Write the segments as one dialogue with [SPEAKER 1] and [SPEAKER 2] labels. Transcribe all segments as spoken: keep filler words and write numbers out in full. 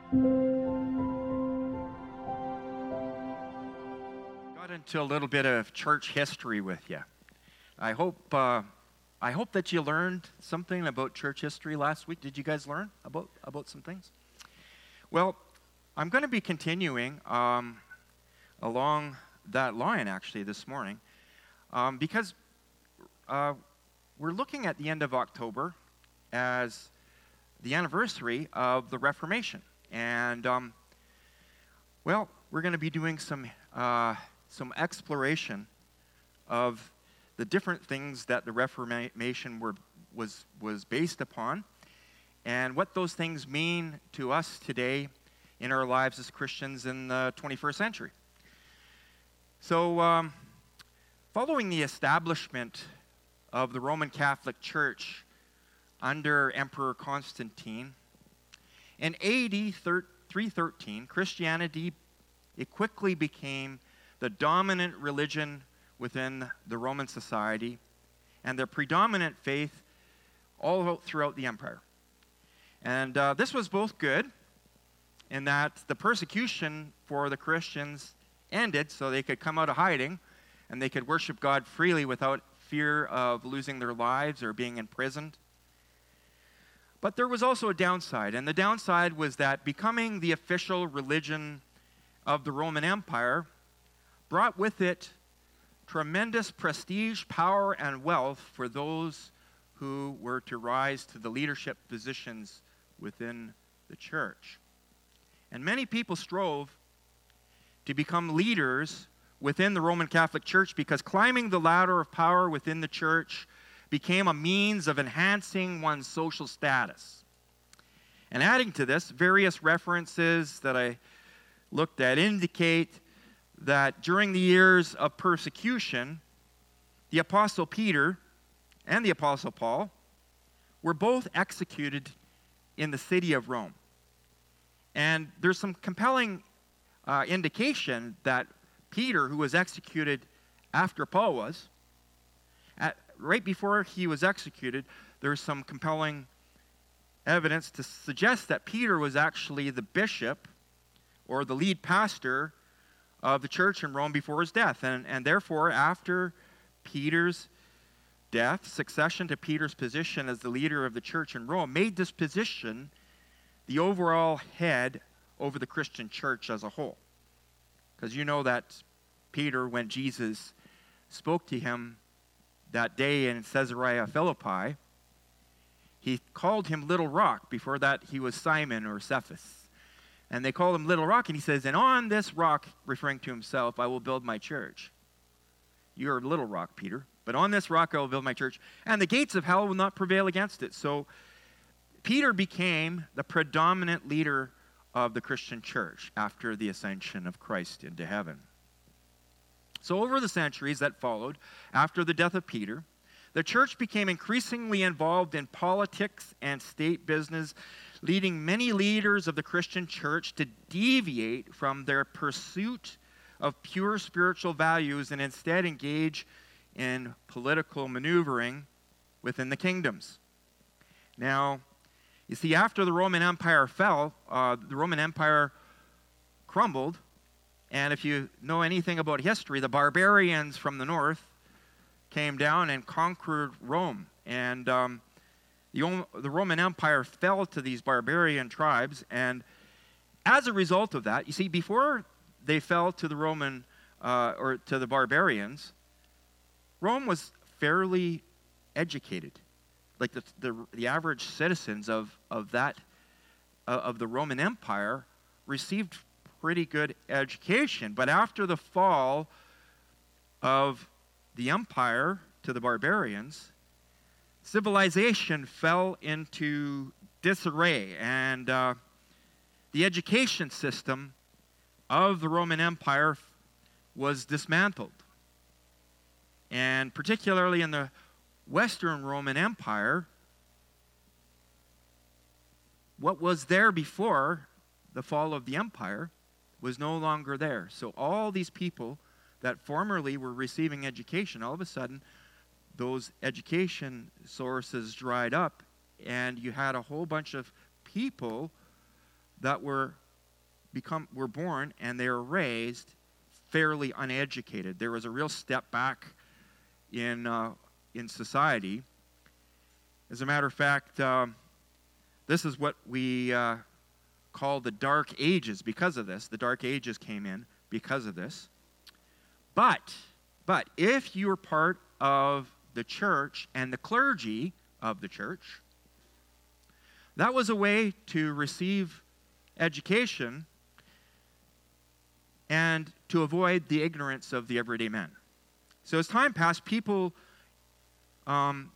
[SPEAKER 1] Got into a little bit of church history with you. I hope uh, I hope that you learned something about church history last week. Did you guys learn about about some things? Well, I'm going to be continuing um, along that line actually this morning um, because uh, we're looking at the end of October as the anniversary of the Reformation, and um, well, we're going to be doing some uh, some exploration of the different things that the Reformation were was was based upon, and what those things mean to us today in our lives as Christians in the twenty-first century. So, um, following the establishment of the Roman Catholic Church under Emperor Constantine, in A D three thirteen, Christianity, it quickly became the dominant religion within the Roman society and the predominant faith all throughout the empire. And uh, this was both good in that the persecution for the Christians ended so they could come out of hiding and they could worship God freely without fear of losing their lives or being imprisoned. But there was also a downside, and the downside was that becoming the official religion of the Roman Empire brought with it tremendous prestige, power, and wealth for those who were to rise to the leadership positions within the church. And many people strove to become leaders within the Roman Catholic Church because climbing the ladder of power within the church became a means of enhancing one's social status. And adding to this, various references that I looked at indicate that during the years of persecution, the Apostle Peter and the Apostle Paul were both executed in the city of Rome. And there's some compelling uh, indication that Peter, who was executed after Paul was, at, right before he was executed, there's some compelling evidence to suggest that Peter was actually the bishop or the lead pastor of the church in Rome before his death. And, and therefore, after Peter's death, succession to Peter's position as the leader of the church in Rome made this position the overall head over the Christian church as a whole. Because you know that Peter, when Jesus spoke to him that day in Caesarea Philippi, he called him Little Rock. Before that, he was Simon or Cephas. And they called him Little Rock, and he says, and on this rock, referring to himself, I will build my church. You're Little Rock, Peter, but on this rock I will build my church, and the gates of hell will not prevail against it. So Peter became the predominant leader of the Christian church after the ascension of Christ into heaven. So over the centuries that followed, after the death of Peter, the church became increasingly involved in politics and state business, leading many leaders of the Christian church to deviate from their pursuit of pure spiritual values and instead engage in political maneuvering within the kingdoms. Now, you see, after the Roman Empire fell, uh, the Roman Empire crumbled, and if you know anything about history, the barbarians from the north came down and conquered Rome, and um, the, the Roman Empire fell to these barbarian tribes, and as a result of that, you see, before they fell to the Roman, uh, or to the barbarians, Rome was fairly educated. Like the the, the average citizens of, of that, uh, of the Roman Empire received pretty good education, but after the fall of the empire to the barbarians, civilization fell into disarray, and uh, the education system of the Roman Empire was dismantled. And particularly in the Western Roman Empire, what was there before the fall of the empire was no longer there. So all these people that formerly were receiving education, all of a sudden, those education sources dried up, and you had a whole bunch of people that were become were born and they were raised fairly uneducated. There was a real step back in uh, in society. As a matter of fact, um, this is what we uh, call the Dark Ages because of this. The Dark Ages came in because of this. But, but if you were part of the church and the clergy of the church, that was a way to receive education and to avoid the ignorance of the everyday man. So as time passed, people um,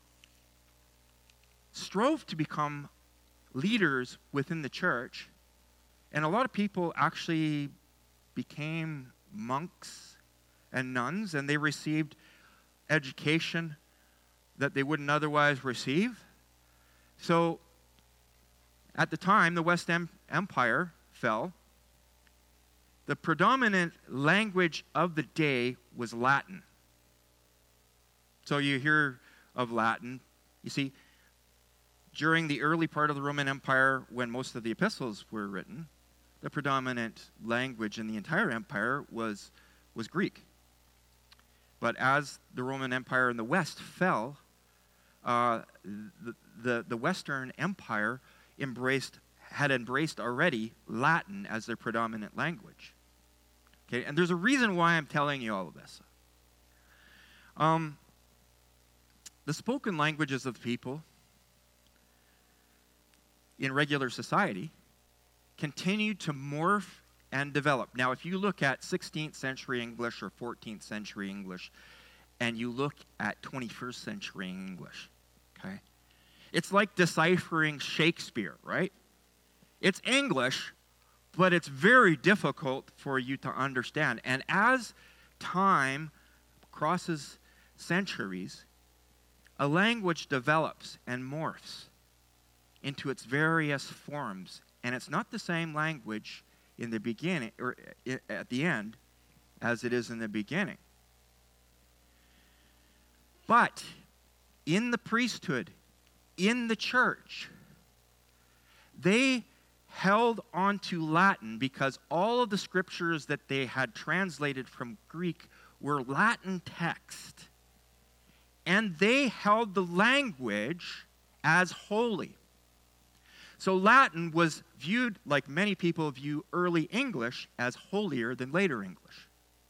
[SPEAKER 1] strove to become leaders within the church, and a lot of people actually became monks and nuns, and they received education that they wouldn't otherwise receive. So at the time the West em- Empire fell, the predominant language of the day was Latin. So you hear of Latin. You see, during the early part of the Roman Empire, when most of the epistles were written, the predominant language in the entire empire was, was Greek. But as the Roman Empire in the West fell, uh, the, the, the Western Empire embraced, had embraced already Latin as their predominant language. Okay, and there's a reason why I'm telling you all of this. Um, the spoken languages of the people in regular society continued to morph and develop. Now, if you look at sixteenth century English or fourteenth century English, and you look at twenty-first century English, okay, it's like deciphering Shakespeare, right? It's English, but it's very difficult for you to understand. And as time crosses centuries, a language develops and morphs into its various forms. And it's not the same language in the beginning or at the end as it is in the beginning. But in the priesthood, in the church, they held on to Latin because all of the scriptures that they had translated from Greek were Latin text. And they held the language as holy. So Latin was viewed, like many people view early English, as holier than later English.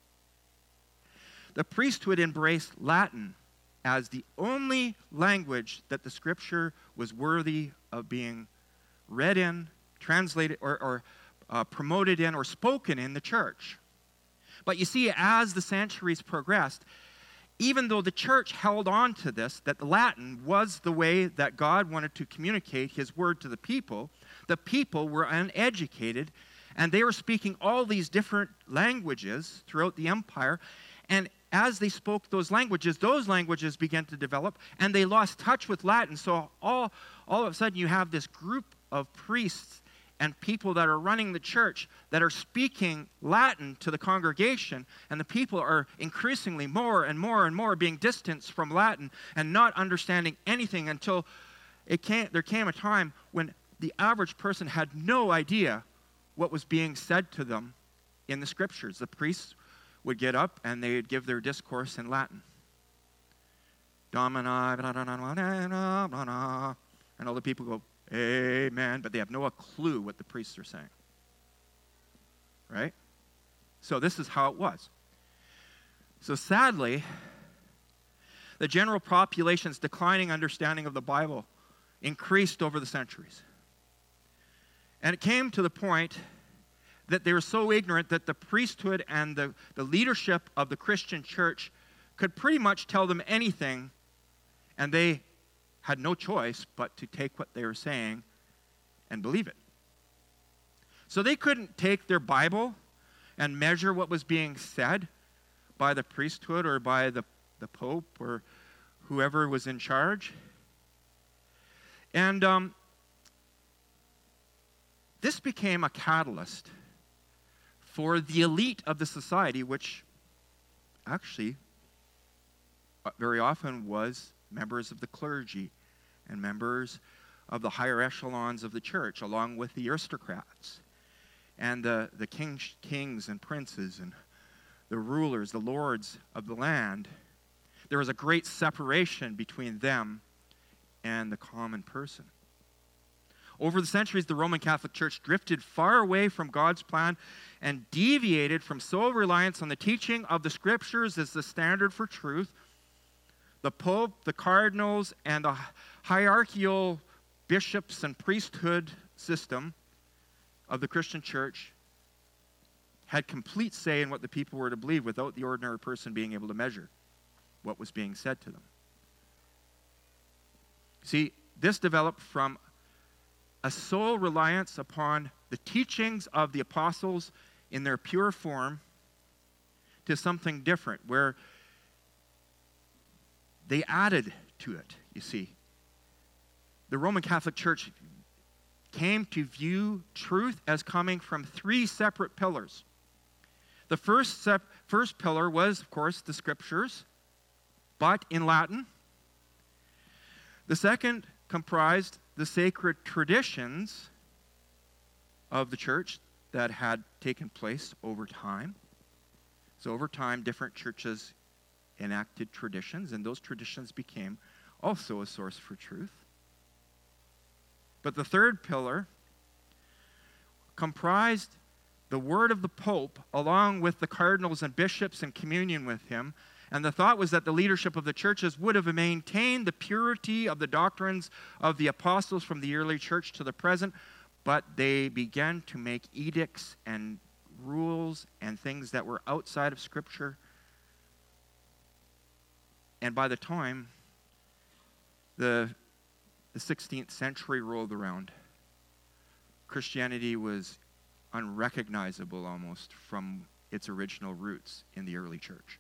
[SPEAKER 1] The priesthood embraced Latin as the only language that the scripture was worthy of being read in, translated, or, or uh, promoted in, or spoken in the church. But you see, as the centuries progressed, even though the church held on to this, that the Latin was the way that God wanted to communicate his word to the people, the people were uneducated, and they were speaking all these different languages throughout the empire. And as they spoke those languages, those languages began to develop, and they lost touch with Latin. So all, all of a sudden you have this group of priests and people that are running the church that are speaking Latin to the congregation, and the people are increasingly more and more and more being distanced from Latin and not understanding anything until it came, there came a time when the average person had no idea what was being said to them in the scriptures. The priests would get up and they would give their discourse in Latin. Domini, and all the people go, amen, but they have no clue what the priests are saying. Right? So this is how it was. So sadly, the general population's declining understanding of the Bible increased over the centuries. And it came to the point that they were so ignorant that the priesthood and the, the leadership of the Christian church could pretty much tell them anything, and they had no choice but to take what they were saying and believe it. So they couldn't take their Bible and measure what was being said by the priesthood or by the, the Pope or whoever was in charge. And um, this became a catalyst for the elite of the society, which actually very often was members of the clergy and members of the higher echelons of the church, along with the aristocrats and the, the king, kings and princes and the rulers, the lords of the land. There was a great separation between them and the common person. Over the centuries, the Roman Catholic Church drifted far away from God's plan and deviated from sole reliance on the teaching of the Scriptures as the standard for truth. The Pope, the cardinals, and the hierarchical bishops and priesthood system of the Christian Church had complete say in what the people were to believe without the ordinary person being able to measure what was being said to them. See, this developed from a sole reliance upon the teachings of the apostles in their pure form to something different, where they added to it, you see. The Roman Catholic Church came to view truth as coming from three separate pillars. The first, sep- first pillar was, of course, the Scriptures, but in Latin. The second comprised the sacred traditions of the church that had taken place over time. So over time, different churches enacted traditions, and those traditions became also a source for truth. But the third pillar comprised the word of the Pope, along with the cardinals and bishops in communion with him. And the thought was that the leadership of the churches would have maintained the purity of the doctrines of the apostles from the early church to the present, but they began to make edicts and rules and things that were outside of Scripture. And by the time the, the sixteenth century rolled around, Christianity was unrecognizable almost from its original roots in the early church.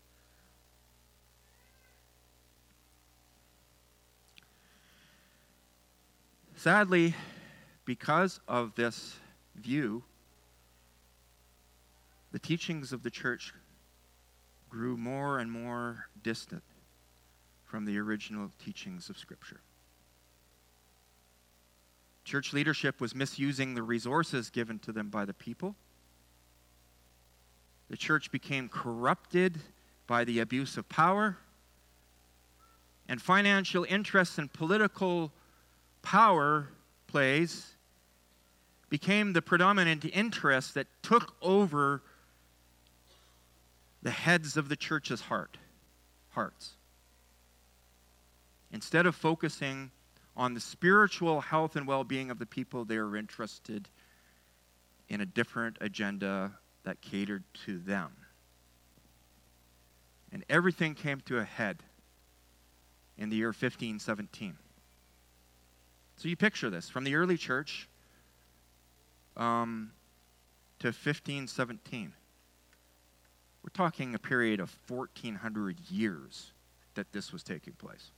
[SPEAKER 1] Sadly, because of this view, the teachings of the church grew more and more distant from the original teachings of Scripture. Church leadership was misusing the resources given to them by the people. The church became corrupted by the abuse of power, and financial interests and political power plays became the predominant interest that took over the heads of the church's heart, hearts. Instead of focusing on the spiritual health and well-being of the people, they were interested in a different agenda that catered to them. And everything came to a head in the year fifteen seventeen. So you picture this, from the early church um, to fifteen seventeen. We're talking a period of fourteen hundred years that this was taking place.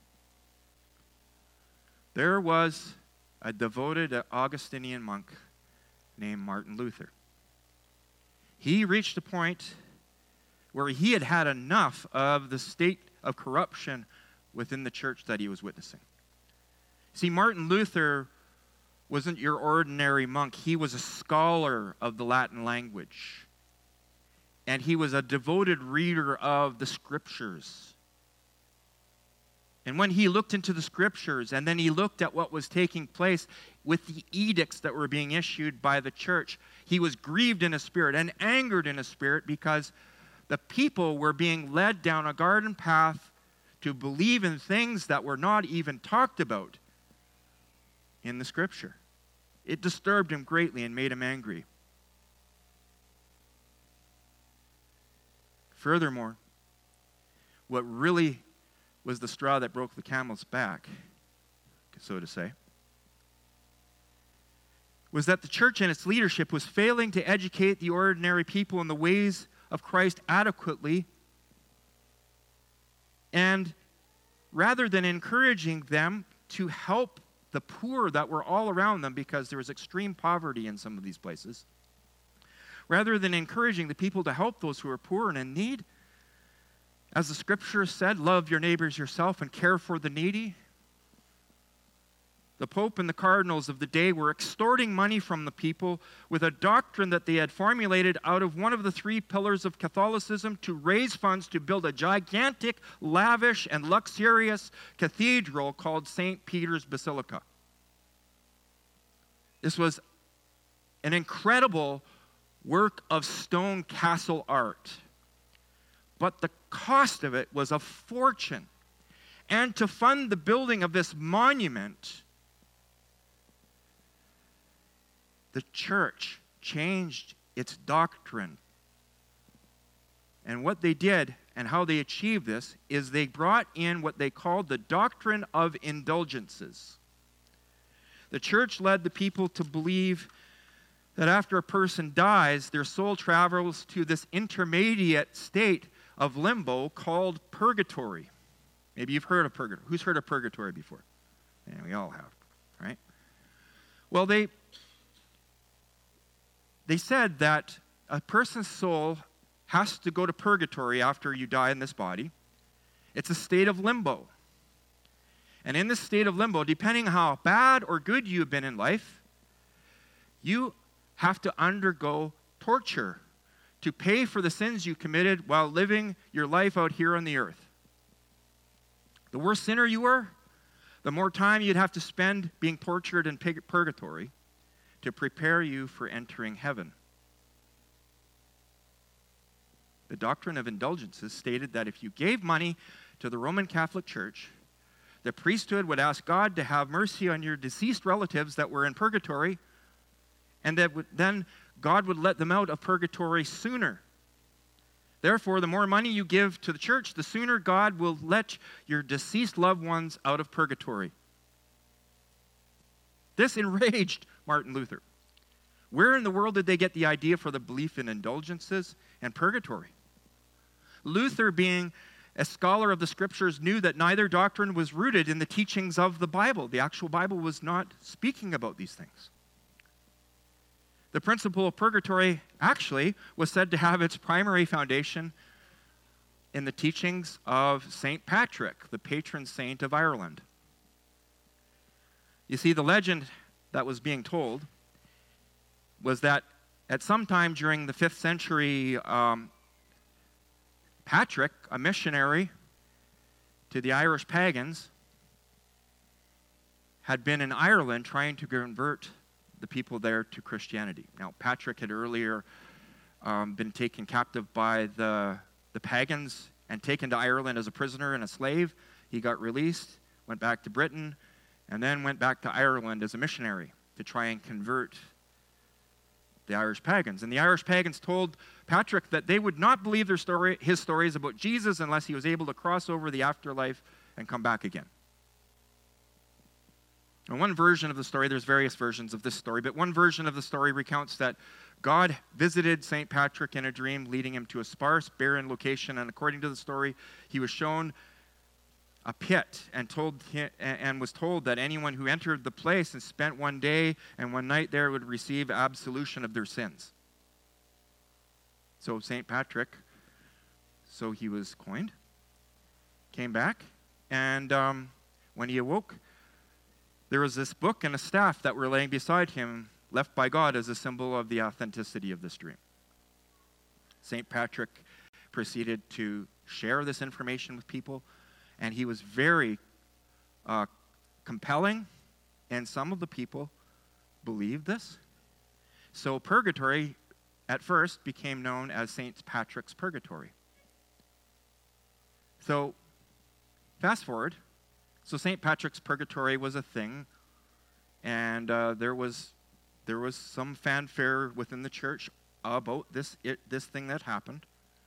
[SPEAKER 1] There was a devoted Augustinian monk named Martin Luther. He reached a point where he had had enough of the state of corruption within the church that he was witnessing. See, Martin Luther wasn't your ordinary monk. He was a scholar of the Latin language. And he was a devoted reader of the Scriptures. And when he looked into the Scriptures, and then he looked at what was taking place with the edicts that were being issued by the church, he was grieved in his spirit and angered in his spirit because the people were being led down a garden path to believe in things that were not even talked about in the Scripture. It disturbed him greatly and made him angry. Furthermore, what really was the straw that broke the camel's back, so to say, was that the church and its leadership was failing to educate the ordinary people in the ways of Christ adequately, and rather than encouraging them to help the poor that were all around them, because there was extreme poverty in some of these places, rather than encouraging the people to help those who are poor and in need, as the Scripture said, love your neighbors yourself and care for the needy, The Pope and the cardinals of the day were extorting money from the people with a doctrine that they had formulated out of one of the three pillars of Catholicism to raise funds to build a gigantic, lavish, and luxurious cathedral called Saint Peter's Basilica. This was an incredible work of stone castle art. But the cost of it was a fortune. And to fund the building of this monument, the church changed its doctrine. And what they did and how they achieved this is they brought in what they called the doctrine of indulgences. The church led the people to believe that after a person dies, their soul travels to this intermediate state of limbo called purgatory. Maybe you've heard of purgatory. Who's heard of purgatory before? Yeah, we all have, right? Well, they they said that a person's soul has to go to purgatory after you die in this body. It's a state of limbo. And in this state of limbo, depending on how bad or good you've been in life, you have to undergo torture to pay for the sins you committed while living your life out here on the earth. The worse sinner you were, the more time you'd have to spend being tortured in purgatory to prepare you for entering heaven. The doctrine of indulgences stated that if you gave money to the Roman Catholic Church, the priesthood would ask God to have mercy on your deceased relatives that were in purgatory, and that would, then God would let them out of purgatory sooner. Therefore, the more money you give to the church, the sooner God will let your deceased loved ones out of purgatory. This enraged Martin Luther. Where in the world did they get the idea for the belief in indulgences and purgatory? Luther, being a scholar of the Scriptures, knew that neither doctrine was rooted in the teachings of the Bible. The actual Bible was not speaking about these things. The principle of purgatory actually was said to have its primary foundation in the teachings of Saint Patrick, the patron saint of Ireland. You see, the legend that was being told was that at some time during the fifth century, um, Patrick, a missionary to the Irish pagans, had been in Ireland trying to convert the people there to Christianity. Now, Patrick had earlier um, been taken captive by the, the pagans and taken to Ireland as a prisoner and a slave. He got released, went back to Britain, and then went back to Ireland as a missionary to try and convert the Irish pagans. And the Irish pagans told Patrick that they would not believe their story, his stories about Jesus unless he was able to cross over the afterlife and come back again. And one version of the story, there's various versions of this story, but one version of the story recounts that God visited Saint Patrick in a dream, leading him to a sparse, barren location, and according to the story, he was shown a pit and told him, and was told that anyone who entered the place and spent one day and one night there would receive absolution of their sins. So Saint Patrick, so he was coined, came back, and um, when he awoke, there was this book and a staff that were laying beside him, left by God as a symbol of the authenticity of this dream. Saint Patrick proceeded to share this information with people, and he was very uh, compelling, and some of the people believed this. So purgatory, at first, became known as Saint Patrick's Purgatory. So, fast forward. So Saint Patrick's Purgatory was a thing, and uh, there was there was some fanfare within the church about this it, this thing that happened.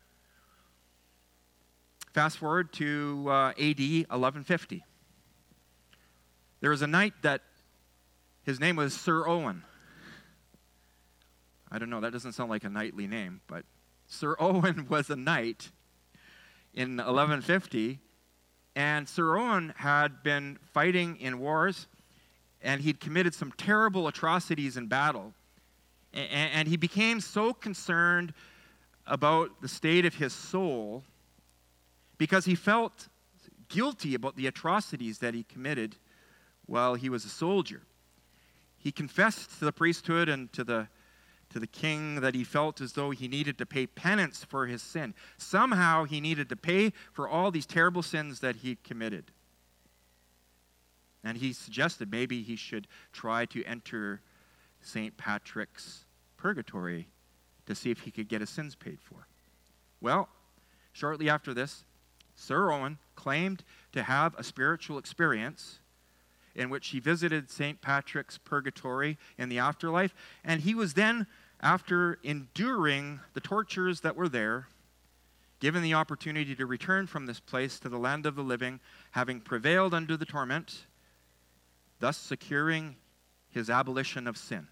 [SPEAKER 1] Fast forward to uh, A D eleven fifty. There was a knight that his name was Sir Owen. I don't know, that doesn't sound like a knightly name, but Sir Owen was a knight in eleven fifty. And Sir Owen had been fighting in wars, and he'd committed some terrible atrocities in battle. And, and he became so concerned about the state of his soul because he felt guilty about the atrocities that he committed while he was a soldier. He confessed to the priesthood and to the to the king that he felt as though he needed to pay penance for his sin. Somehow he needed to pay for all these terrible sins that he committed. And he suggested maybe he should try to enter Saint Patrick's purgatory to see if he could get his sins paid for. Well, shortly after this, Sir Owen claimed to have a spiritual experience in which he visited Saint Patrick's purgatory in the afterlife, and he was then, after enduring the tortures that were there, given the opportunity to return from this place to the land of the living, having prevailed under the torment, thus securing his abolition of sin.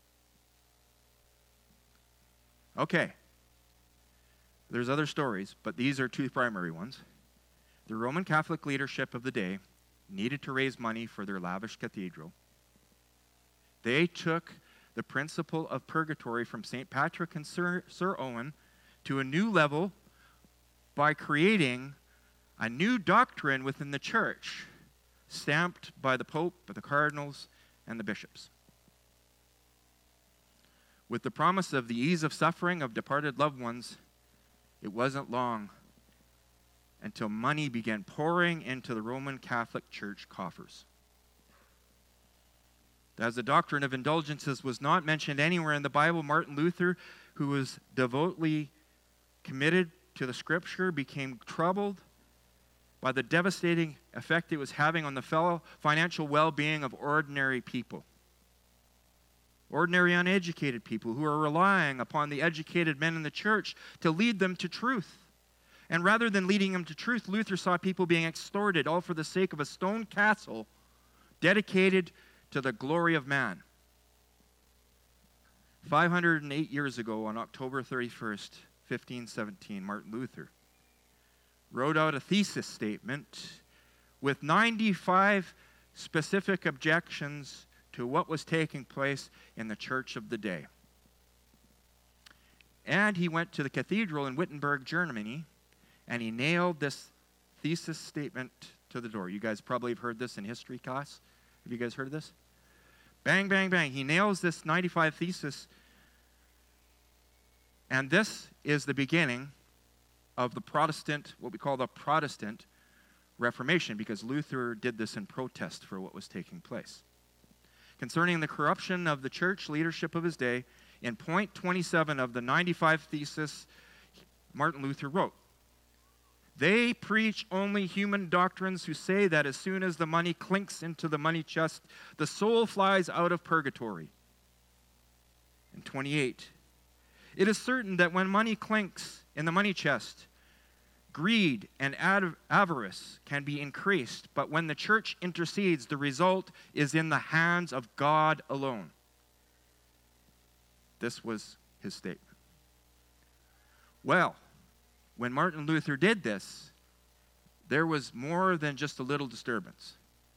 [SPEAKER 1] Okay. There's other stories, but these are two primary ones. The Roman Catholic leadership of the day needed to raise money for their lavish cathedral. They took the principle of purgatory from Saint Patrick and Sir, Sir Owen to a new level by creating a new doctrine within the church, stamped by the Pope, by the cardinals, and the bishops. With the promise of the ease of suffering of departed loved ones, it wasn't long until money began pouring into the Roman Catholic Church coffers. As the doctrine of indulgences was not mentioned anywhere in the Bible, Martin Luther, who was devoutly committed to the Scripture, became troubled by the devastating effect it was having on the fellow financial well-being of ordinary people. Ordinary uneducated people who are relying upon the educated men in the church to lead them to truth. And rather than leading them to truth, Luther saw people being extorted, all for the sake of a stone castle dedicated to the glory of man. five hundred eight years ago, on October thirty-first, fifteen seventeen, Martin Luther wrote out a thesis statement with ninety-five specific objections to what was taking place in the church of the day. And he went to the cathedral in Wittenberg, Germany, and he nailed this thesis statement to the door. You guys probably have heard this in history class. Have you guys heard of this? Bang, bang, bang. He nails this ninety-five thesis. And this is the beginning of the Protestant, what we call the Protestant Reformation, because Luther did this in protest for what was taking place. Concerning the corruption of the church leadership of his day, in point twenty-seven of the ninety-five thesis, Martin Luther wrote, "They preach only human doctrines who say that as soon as the money clinks into the money chest, the soul flies out of purgatory." And twenty-eight, "It is certain that when money clinks in the money chest, greed and av- avarice can be increased, but when the church intercedes, the result is in the hands of God alone." This was his statement. Well, when Martin Luther did this, there was more than just a little disturbance.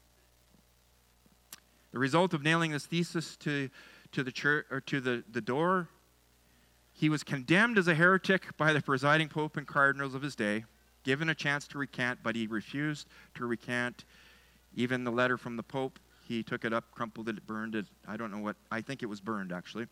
[SPEAKER 1] The result of nailing this thesis to, to the church or to the, the door, he was condemned as a heretic by the presiding pope and cardinals of his day, given a chance to recant, but he refused to recant. Even the letter from the pope, he took it up, crumpled it, burned it. I don't know what, I think it was burned actually.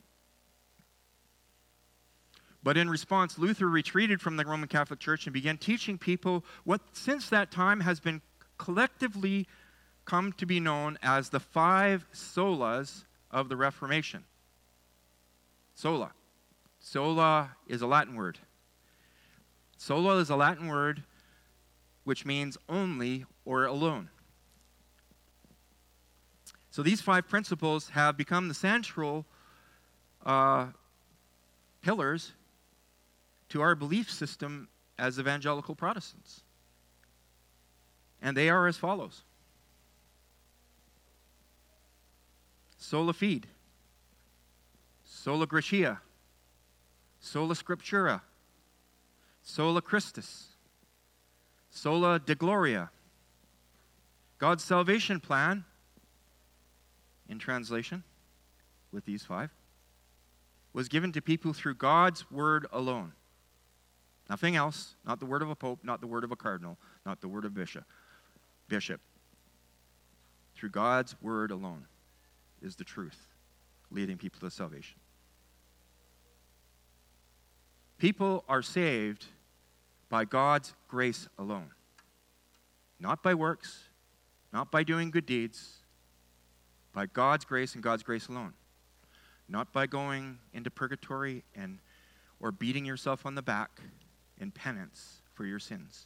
[SPEAKER 1] But in response, Luther retreated from the Roman Catholic Church and began teaching people what since that time has been collectively come to be known as the five solas of the Reformation. Sola. Sola is a Latin word. Sola is a Latin word which means only or alone. So these five principles have become the central uh, pillars to our belief system as evangelical Protestants. And they are as follows. Sola fide, sola gratia, sola scriptura, sola Christus, sola de gloria. God's salvation plan, in translation, with these five, was given to people through God's word alone. Nothing else, not the word of a pope, not the word of a cardinal, not the word of bishop. Bishop. through God's word alone is the truth, leading people to salvation. People are saved by God's grace alone. Not by works, not by doing good deeds, by God's grace and God's grace alone. Not by going into purgatory and or beating yourself on the back in penance for your sins.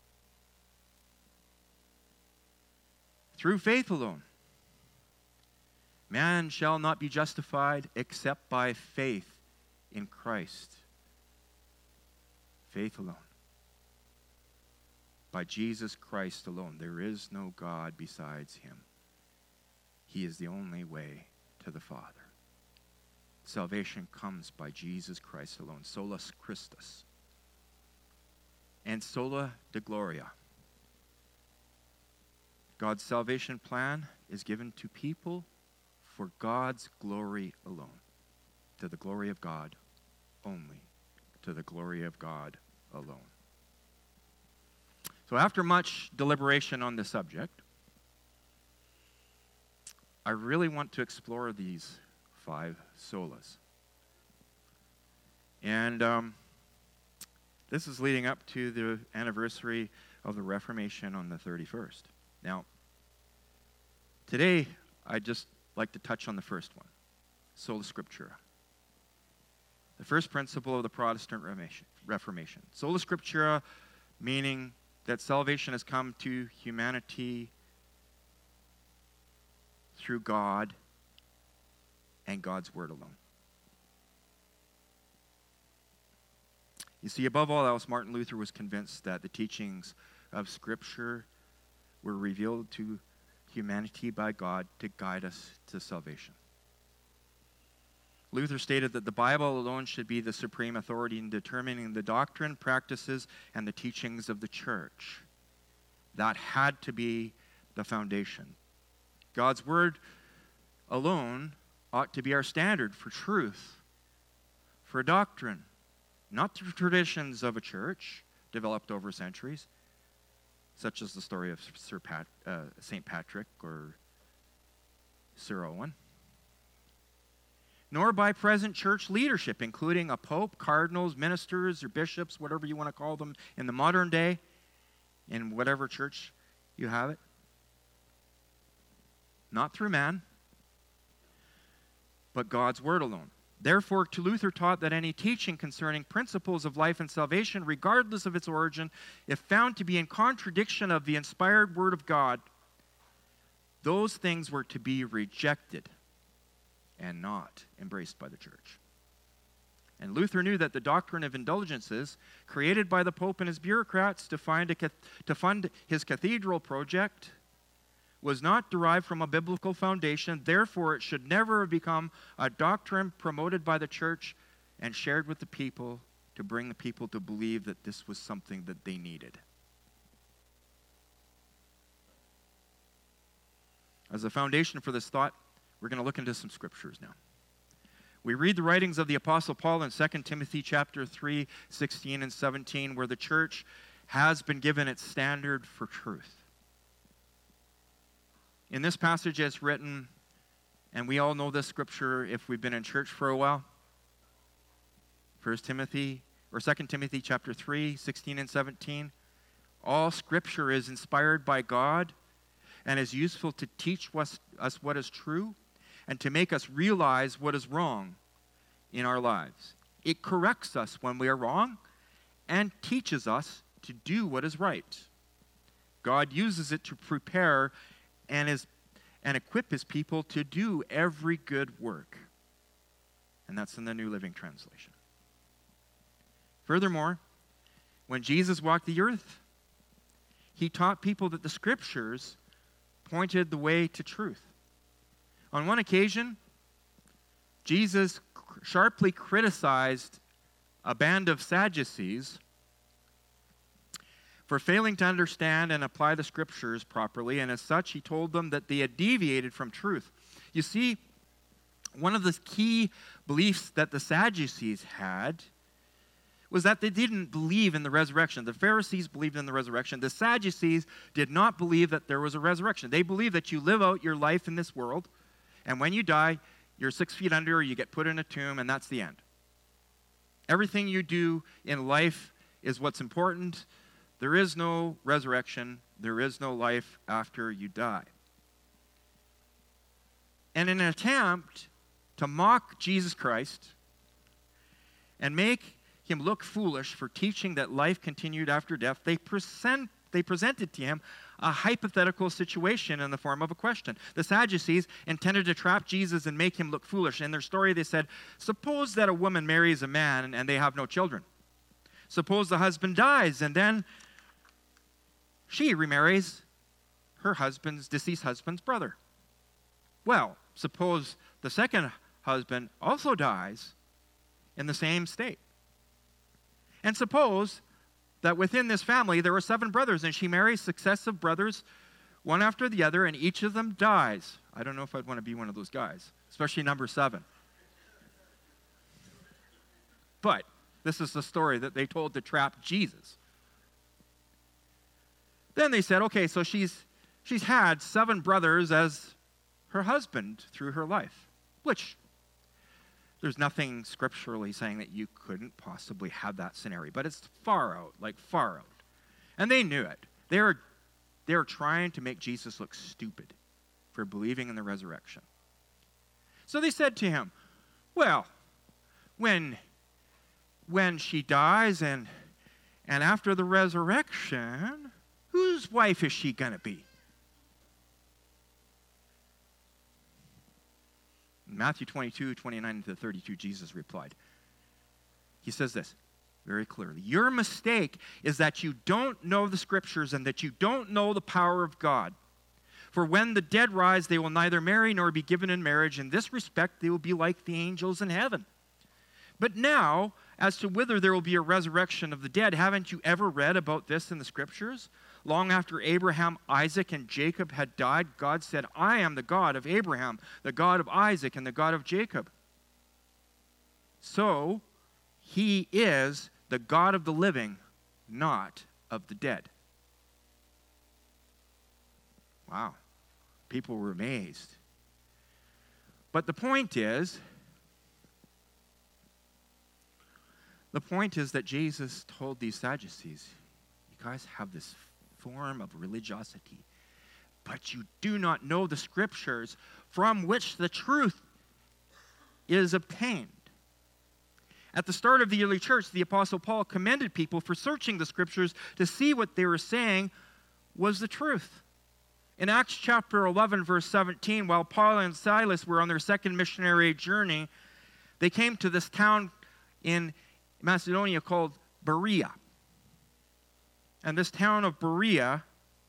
[SPEAKER 1] Through faith alone. Man shall not be justified except by faith in Christ. Faith alone. By Jesus Christ alone. There is no God besides him. He is the only way to the Father. Salvation comes by Jesus Christ alone. Solus Christus. And sola de gloria. God's salvation plan is given to people for God's glory alone. To the glory of God only. To the glory of God alone. So after much deliberation on the subject, I really want to explore these five solas. And um, this is leading up to the anniversary of the Reformation on the thirty-first. Now, today, I'd just like to touch on the first one, Sola Scriptura. The first principle of the Protestant Reformation. Sola Scriptura, meaning that salvation has come to humanity through God and God's Word alone. You see, above all else, Martin Luther was convinced that the teachings of Scripture were revealed to humanity by God to guide us to salvation. Luther stated that the Bible alone should be the supreme authority in determining the doctrine, practices, and the teachings of the church. That had to be the foundation. God's Word alone ought to be our standard for truth, for doctrine, not the traditions of a church developed over centuries, such as the story of Sir Pat, uh, Saint Patrick or Sir Owen, nor by present church leadership, including a pope, cardinals, ministers, or bishops, whatever you want to call them in the modern day, in whatever church you have it. Not through man, but God's Word alone. Therefore, Luther taught that any teaching concerning principles of life and salvation, regardless of its origin, if found to be in contradiction of the inspired Word of God, those things were to be rejected and not embraced by the church. And Luther knew that the doctrine of indulgences, created by the Pope and his bureaucrats to, find a, to fund his cathedral project, was not derived from a biblical foundation. Therefore, it should never have become a doctrine promoted by the church and shared with the people to bring the people to believe that this was something that they needed. As a foundation for this thought, we're going to look into some scriptures now. We read the writings of the Apostle Paul in Second Timothy chapter three, sixteen and seventeen, where the church has been given its standard for truth. In this passage it's written, and we all know this scripture if we've been in church for a while, First Timothy, or Second Timothy chapter three, sixteen and seventeen, all scripture is inspired by God and is useful to teach us, us what is true and to make us realize what is wrong in our lives. It corrects us when we are wrong and teaches us to do what is right. God uses it to prepare and, is, and equip his people to do every good work. And that's in the New Living Translation. Furthermore, when Jesus walked the earth, he taught people that the scriptures pointed the way to truth. On one occasion, Jesus sharply criticized a band of Sadducees for failing to understand and apply the scriptures properly, and as such, he told them that they had deviated from truth. You see, one of the key beliefs that the Sadducees had was that they didn't believe in the resurrection. The Pharisees believed in the resurrection. The Sadducees did not believe that there was a resurrection. They believe that you live out your life in this world, and when you die, you're six feet under, or you get put in a tomb, and that's the end. Everything you do in life is what's important. There is no resurrection. There is no life after you die. And in an attempt to mock Jesus Christ and make him look foolish for teaching that life continued after death, they present they presented to him a hypothetical situation in the form of a question. The Sadducees intended to trap Jesus and make him look foolish. In their story, they said, suppose that a woman marries a man and they have no children. Suppose the husband dies and then she remarries her husband's, deceased husband's brother. Well, suppose the second husband also dies in the same state. And suppose that within this family there were seven brothers, and she marries successive brothers, one after the other, and each of them dies. I don't know if I'd want to be one of those guys, especially number seven. But this is the story that they told to trap Jesus. Then they said, okay, so she's she's had seven brothers as her husband through her life, which there's nothing scripturally saying that you couldn't possibly have that scenario, but it's far out, like far out. And they knew it. They were, they were trying to make Jesus look stupid for believing in the resurrection. So they said to him, well, when, when she dies and, and after the resurrection, whose wife is she going to be? In Matthew twenty-two, twenty-nine to thirty-two, Jesus replied. He says this very clearly. Your mistake is that you don't know the scriptures and that you don't know the power of God. For when the dead rise, they will neither marry nor be given in marriage. In this respect, they will be like the angels in heaven. But now, as to whether there will be a resurrection of the dead, haven't you ever read about this in the scriptures? Long after Abraham, Isaac, and Jacob had died, God said, I am the God of Abraham, the God of Isaac, and the God of Jacob. So, he is the God of the living, not of the dead. Wow. People were amazed. But the point is, the point is that Jesus told these Sadducees, you guys have this form of religiosity, but you do not know the scriptures from which the truth is obtained. At the start of the early church, the Apostle Paul commended people for searching the scriptures to see what they were saying was the truth. In Acts chapter eleven, verse seventeen, while Paul and Silas were on their second missionary journey, they came to this town in Macedonia called Berea. And this town of Berea,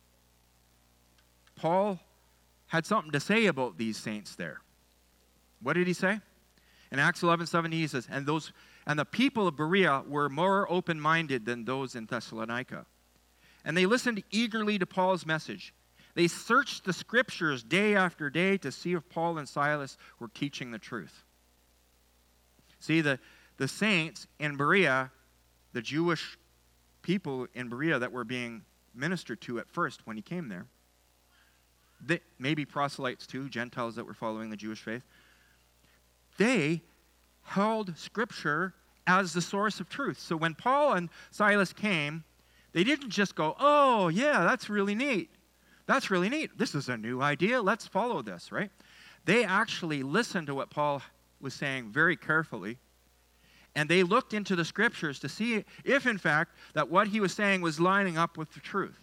[SPEAKER 1] Paul had something to say about these saints there. What did he say? In Acts eleven seventeen, he says, and those and the people of Berea were more open-minded than those in Thessalonica. And they listened eagerly to Paul's message. They searched the scriptures day after day to see if Paul and Silas were teaching the truth. See, the, the saints in Berea, the Jewish people in Berea that were being ministered to at first when he came there, they, maybe proselytes too, Gentiles that were following the Jewish faith, they held Scripture as the source of truth. So when Paul and Silas came, they didn't just go, oh, yeah, that's really neat. That's really neat. This is a new idea. Let's follow this, right? They actually listened to what Paul was saying very carefully, and they looked into the Scriptures to see if, in fact, that what he was saying was lining up with the truth.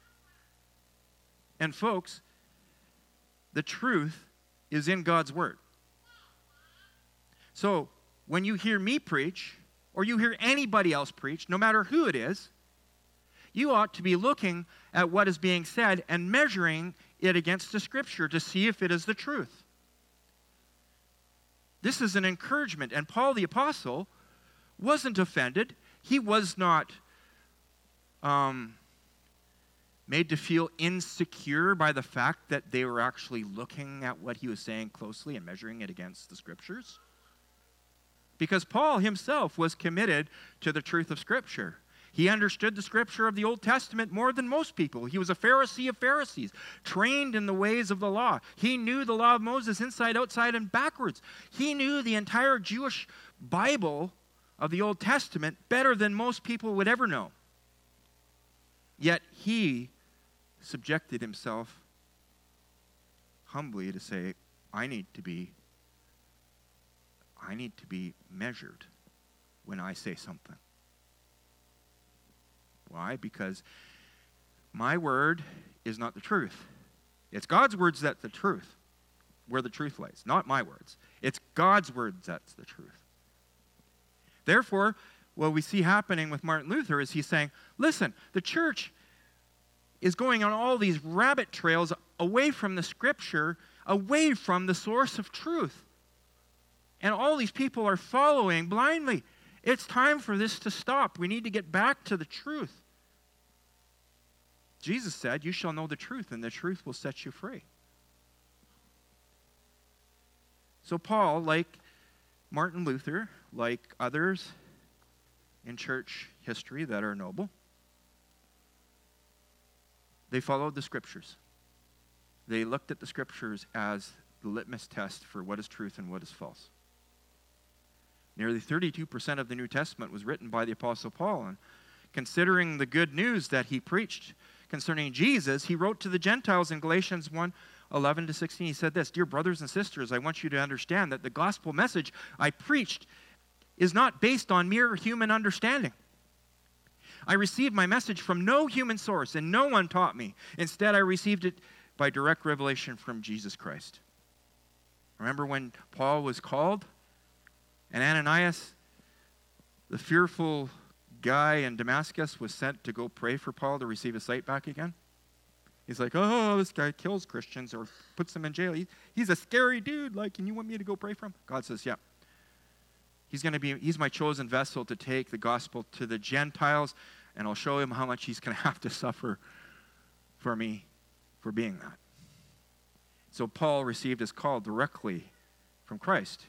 [SPEAKER 1] And folks, the truth is in God's Word. So, when you hear me preach, or you hear anybody else preach, no matter who it is, you ought to be looking at what is being said and measuring it against the Scripture to see if it is the truth. This is an encouragement, and Paul the Apostle wasn't offended. He was not um, made to feel insecure by the fact that they were actually looking at what he was saying closely and measuring it against the Scriptures. because Paul himself was committed to the truth of Scripture. He understood the Scripture of the Old Testament more than most people. He was a Pharisee of Pharisees, trained in the ways of the law. He knew the law of Moses inside, outside, and backwards. He knew the entire Jewish Bible of the Old Testament better than most people would ever know. Yet he subjected himself humbly to say, I need to be, I need to be measured when I say something. Why? Because my word is not the truth. It's God's words that's the truth, where the truth lies, not my words. It's God's words that's the truth. Therefore, what we see happening with Martin Luther is he's saying, listen, the church is going on all these rabbit trails away from the Scripture, away from the source of truth. And all these people are following blindly. It's time for this to stop. We need to get back to the truth. Jesus said, you shall know the truth, and the truth will set you free. So Paul, like Martin Luther, like others in church history that are noble, they followed the Scriptures. They looked at the Scriptures as the litmus test for what is truth and what is false. Nearly thirty-two percent of the New Testament was written by the Apostle Paul, and considering the good news that he preached concerning Jesus, he wrote to the Gentiles in Galatians one, eleven to sixteen. He said this, Dear brothers and sisters, I want you to understand that the gospel message I preached is not based on mere human understanding. I received my message from no human source, and no one taught me. Instead, I received it by direct revelation from Jesus Christ. Remember when Paul was called? And Ananias, the fearful guy in Damascus, was sent to go pray for Paul to receive his sight back again? He's like, oh, this guy kills Christians or puts them in jail. He, he's a scary dude. Like, and you want me to go pray for him? God says, yeah. He's going to be, he's my chosen vessel to take the gospel to the Gentiles, and I'll show him how much he's going to have to suffer for me for being that. So Paul received his call directly from Christ.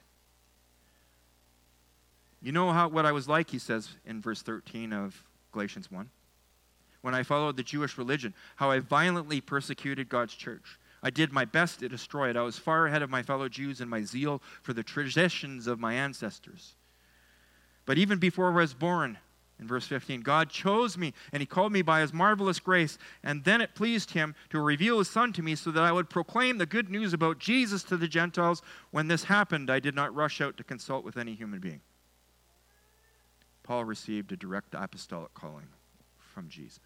[SPEAKER 1] You know how what I was like, he says in verse thirteen of Galatians one. When I followed the Jewish religion, how I violently persecuted God's church. I did my best to destroy it. I was far ahead of my fellow Jews in my zeal for the traditions of my ancestors. But even before I was born, in verse fifteen, God chose me, and he called me by his marvelous grace, and then it pleased him to reveal his Son to me so that I would proclaim the good news about Jesus to the Gentiles. When this happened, I did not rush out to consult with any human being. Paul received a direct apostolic calling from Jesus,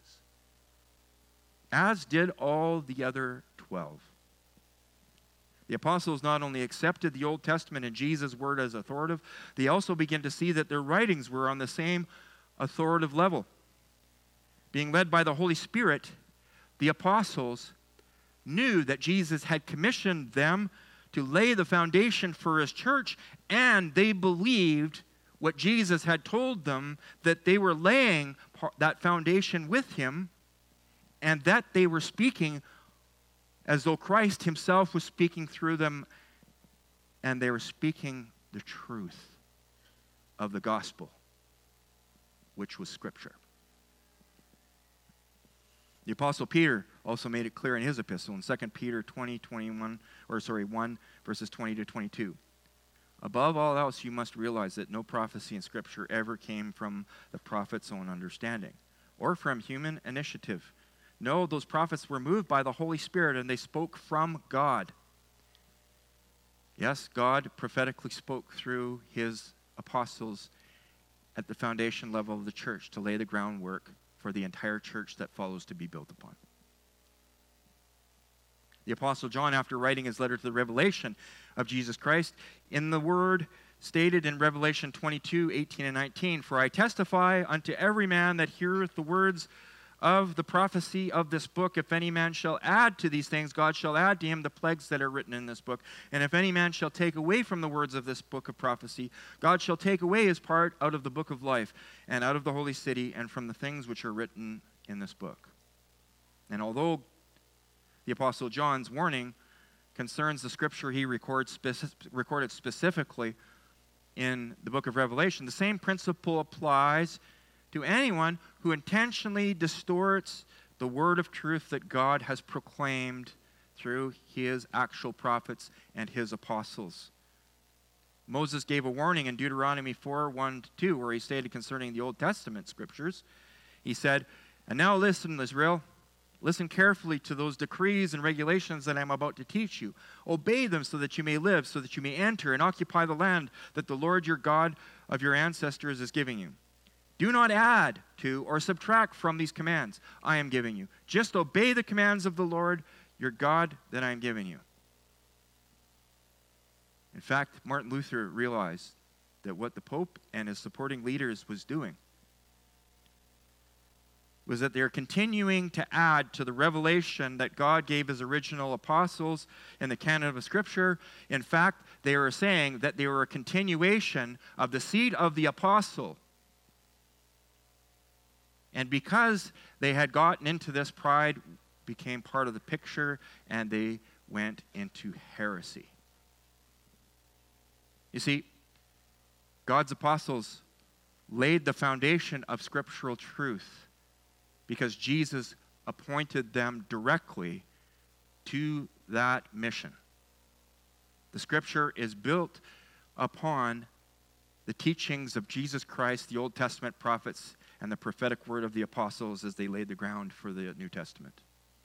[SPEAKER 1] as did all the other twelve. The apostles not only accepted the Old Testament and Jesus' word as authoritative, they also began to see that their writings were on the same authoritative level. Being led by the Holy Spirit, the apostles knew that Jesus had commissioned them to lay the foundation for his church, and they believed what Jesus had told them, that they were laying that foundation with him, and that they were speaking as though Christ himself was speaking through them, and they were speaking the truth of the gospel, which was Scripture. The Apostle Peter also made it clear in his epistle in Second Peter twenty, twenty-one, or sorry, one, verses twenty to twenty-two. Above all else, you must realize that no prophecy in Scripture ever came from the prophet's own understanding or from human initiative. No, those prophets were moved by the Holy Spirit, and they spoke from God. Yes, God prophetically spoke through his apostles at the foundation level of the church to lay the groundwork for the entire church that follows to be built upon. The Apostle John, after writing his letter to the revelation of Jesus Christ, in the word stated in Revelation twenty-two, eighteen and nineteen, For I testify unto every man that heareth the words of the prophecy of this book, if any man shall add to these things, God shall add to him the plagues that are written in this book. And if any man shall take away from the words of this book of prophecy, God shall take away his part out of the book of life, and out of the holy city, and from the things which are written in this book. And although the Apostle John's warning concerns the Scripture he records speci- recorded specifically in the book of Revelation, the same principle applies to anyone who intentionally distorts the word of truth that God has proclaimed through his actual prophets and his apostles. Moses gave a warning in Deuteronomy four, one to two, where he stated concerning the Old Testament scriptures. He said, "And now listen, Israel, listen carefully to those decrees and regulations that I am about to teach you. Obey them so that you may live, so that you may enter and occupy the land that the Lord your God of your ancestors is giving you. Do not add to or subtract from these commands I am giving you. Just obey the commands of the Lord your God that I am giving you." In fact, Martin Luther realized that what the Pope and his supporting leaders was doing was that they are continuing to add to the revelation that God gave his original apostles in the canon of Scripture. In fact, they are saying that they were a continuation of the seed of the apostle. And because they had gotten into this, pride became part of the picture, and they went into heresy. You see, God's apostles laid the foundation of scriptural truth because Jesus appointed them directly to that mission. The scripture is built upon the teachings of Jesus Christ, the Old Testament prophets, and the prophetic word of the apostles as they laid the ground for the New Testament.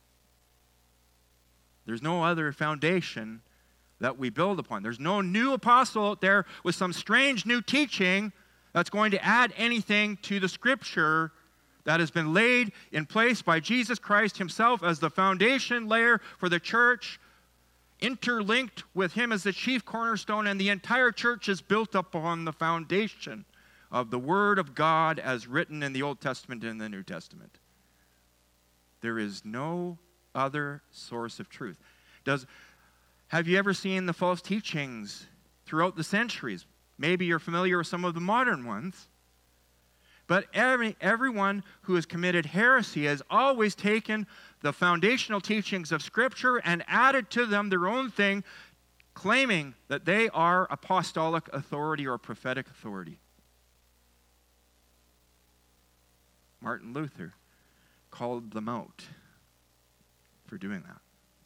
[SPEAKER 1] There's no other foundation that we build upon. There's no new apostle out there with some strange new teaching that's going to add anything to the scripture that has been laid in place by Jesus Christ himself as the foundation layer for the church, interlinked with him as the chief cornerstone, and the entire church is built upon the foundation of the Word of God as written in the Old Testament and the New Testament. There is no other source of truth. Does, have you ever seen the false teachings throughout the centuries? Maybe you're familiar with some of the modern ones. But every, everyone who has committed heresy has always taken the foundational teachings of Scripture and added to them their own thing, claiming that they are apostolic authority or prophetic authority. Martin Luther called them out for doing that.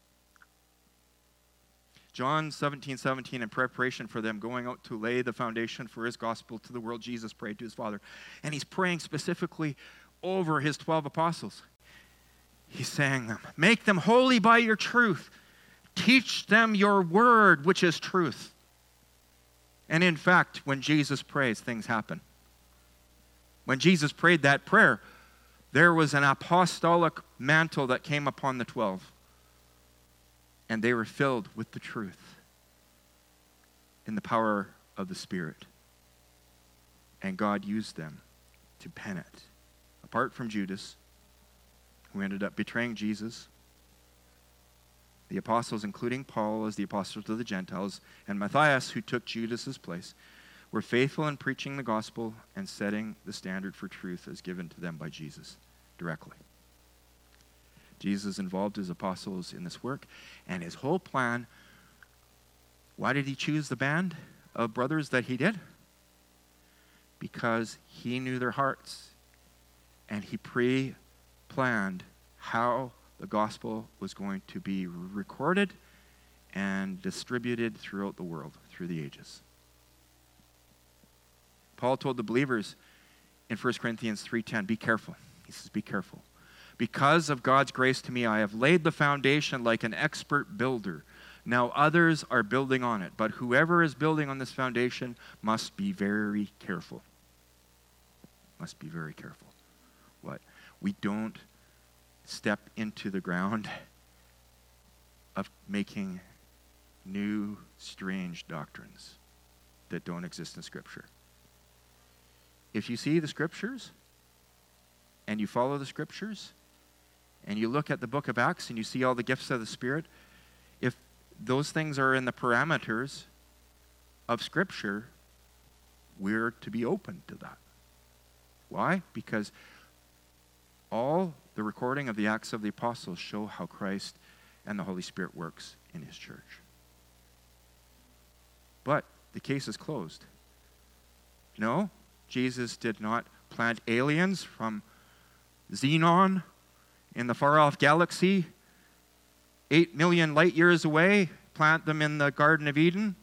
[SPEAKER 1] John seventeen seventeen, in preparation for them going out to lay the foundation for his gospel to the world, Jesus prayed to his Father. And he's praying specifically over his twelve apostles. He's saying them, "Make them holy by your truth. Teach them your word, which is truth." And in fact, when Jesus prays, things happen. When Jesus prayed that prayer, there was an apostolic mantle that came upon the twelve. And they were filled with the truth in the power of the Spirit. And God used them to pen it. Apart from Judas, who ended up betraying Jesus, the apostles, including Paul as the apostle to the Gentiles, and Matthias, who took Judas's place, were faithful in preaching the gospel and setting the standard for truth as given to them by Jesus directly. Jesus involved his apostles in this work, and his whole plan, why did he choose the band of brothers that he did? Because he knew their hearts, and he pre-planned how the gospel was going to be recorded and distributed throughout the world, through the ages. Paul told the believers in First Corinthians three ten, be careful. He says, be careful. Because of God's grace to me, I have laid the foundation like an expert builder. Now others are building on it, but whoever is building on this foundation must be very careful. Must be very careful. What? We don't step into the ground of making new, strange doctrines that don't exist in Scripture. If you see the Scriptures and you follow the Scriptures, and you look at the book of Acts and you see all the gifts of the Spirit, if those things are in the parameters of Scripture, we're to be open to that. Why? Because all the recording of the Acts of the Apostles show how Christ and the Holy Spirit works in his church. But the case is closed. No, Jesus did not plant aliens from Xenon in the far-off galaxy, eight million light years away, plant them in the Garden of Eden.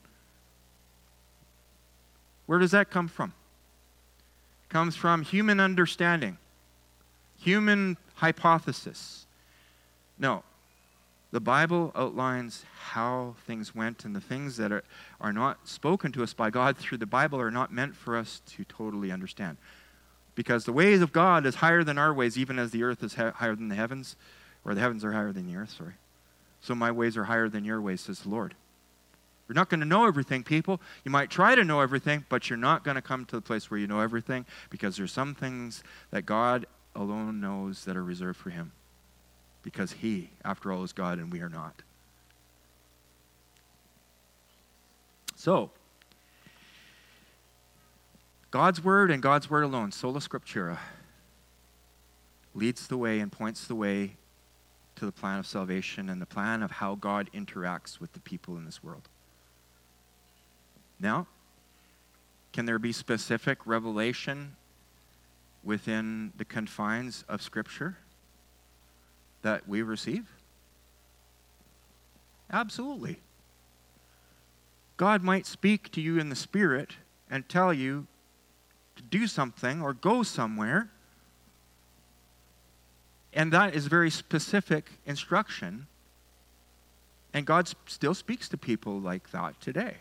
[SPEAKER 1] Where does that come from? It comes from human understanding, human hypothesis. No, the Bible outlines how things went, and the things that are, are not spoken to us by God through the Bible are not meant for us to totally understand. Because the ways of God is higher than our ways, even as the earth is ha- higher than the heavens, or the heavens are higher than the earth, sorry. So my ways are higher than your ways, says the Lord. You're not going to know everything, people. You might try to know everything, but you're not going to come to the place where you know everything, because there's some things that God alone knows that are reserved for him. Because he, after all, is God and we are not. So, God's word and God's word alone, sola scriptura, leads the way and points the way to the plan of salvation and the plan of how God interacts with the people in this world. Now, can there be specific revelation within the confines of Scripture that we receive? Absolutely. God might speak to you in the Spirit and tell you to do something or go somewhere, and that is very specific instruction, and God still speaks to people like that today.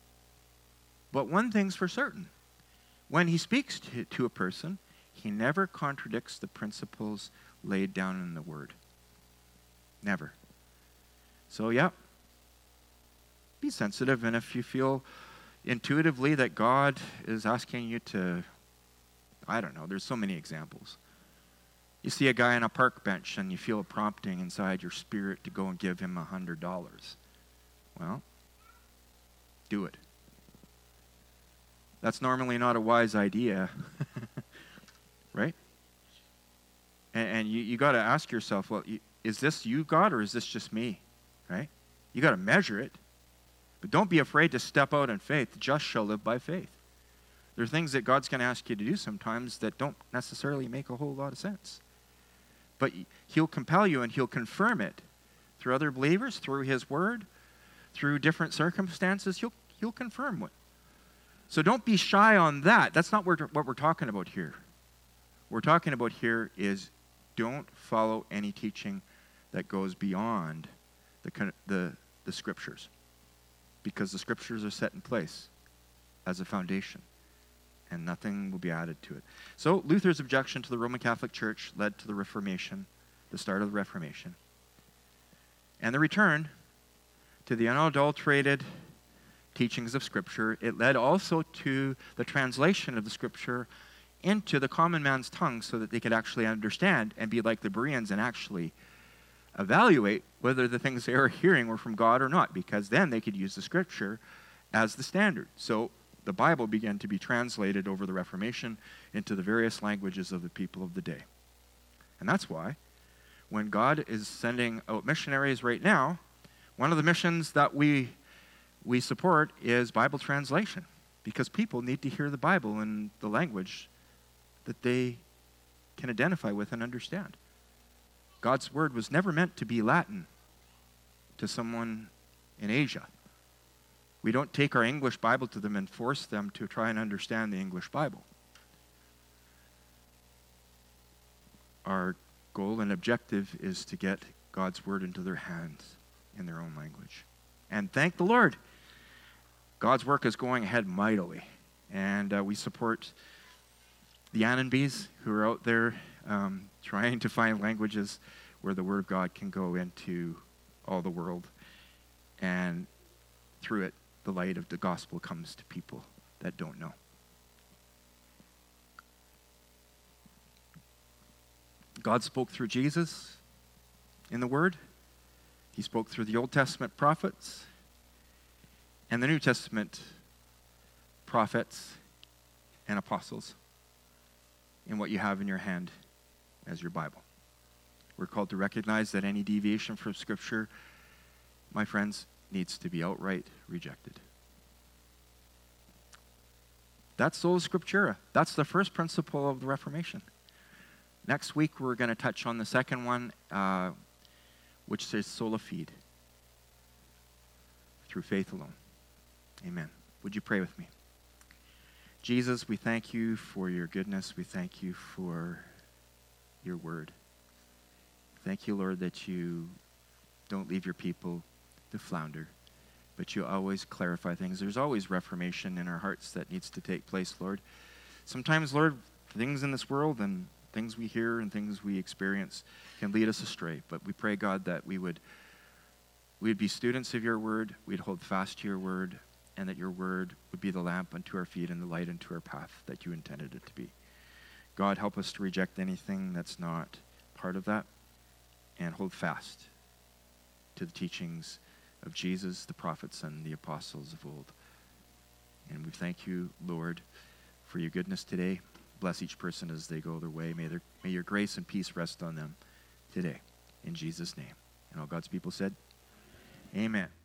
[SPEAKER 1] But one thing's for certain. When he speaks to, to a person, he never contradicts the principles laid down in the Word. Never. So, yeah, be sensitive, and if you feel intuitively that God is asking you to, I don't know, there's so many examples. You see a guy on a park bench and you feel a prompting inside your spirit to go and give him a hundred dollars. Well, do it. That's normally not a wise idea, right? And, and you, you got to ask yourself, well, you, is this you, God, or is this just me, right? You got to measure it. But don't be afraid to step out in faith. The just shall live by faith. There are things that God's going to ask you to do sometimes that don't necessarily make a whole lot of sense. But he'll compel you and he'll confirm it through other believers, through his word, through different circumstances. He'll, he'll confirm what. So don't be shy on that. That's not what we're talking about here. What we're talking about here is don't follow any teaching that goes beyond the, the, the Scriptures. Because the Scriptures are set in place as a foundation, and nothing will be added to it. So Luther's objection to the Roman Catholic Church led to the Reformation, the start of the Reformation, and the return to the unadulterated teachings of Scripture. It led also to the translation of the Scripture into the common man's tongue so that they could actually understand and be like the Bereans and actually evaluate whether the things they were hearing were from God or not, because then they could use the Scripture as the standard. So the Bible began to be translated over the Reformation into the various languages of the people of the day. And that's why when God is sending out missionaries right now, one of the missions that we we support is Bible translation, because people need to hear the Bible in the language that they can identify with and understand. God's word was never meant to be Latin to someone in Asia. We don't take our English Bible to them and force them to try and understand the English Bible. Our goal and objective is to get God's word into their hands in their own language. And thank the Lord, God's work is going ahead mightily. And uh, we support the Annenbys who are out there um, trying to find languages where the word of God can go into all the world. And through it, the light of the gospel comes to people that don't know. God spoke through Jesus in the Word. He spoke through the Old Testament prophets and the New Testament prophets and apostles in what you have in your hand as your Bible. We're called to recognize that any deviation from Scripture, my friends, needs to be outright rejected. That's sola scriptura. That's the first principle of the Reformation. Next week, we're going to touch on the second one, uh, which says sola fide, through faith alone. Amen. Would you pray with me? Jesus, we thank you for your goodness. We thank you for your word. Thank you, Lord, that you don't leave your people to flounder, but you always clarify things. There's always reformation in our hearts that needs to take place, Lord. Sometimes, Lord, things in this world and things we hear and things we experience can lead us astray, but we pray, God, that we would we would be students of your word, we'd hold fast to your word, and that your word would be the lamp unto our feet and the light unto our path that you intended it to be. God, help us to reject anything that's not part of that and hold fast to the teachings of Jesus, the prophets, and the apostles of old. And we thank you, Lord, for your goodness today. Bless each person as they go their way. May, their, may your grace and peace rest on them today. In Jesus' name. And all God's people said, amen.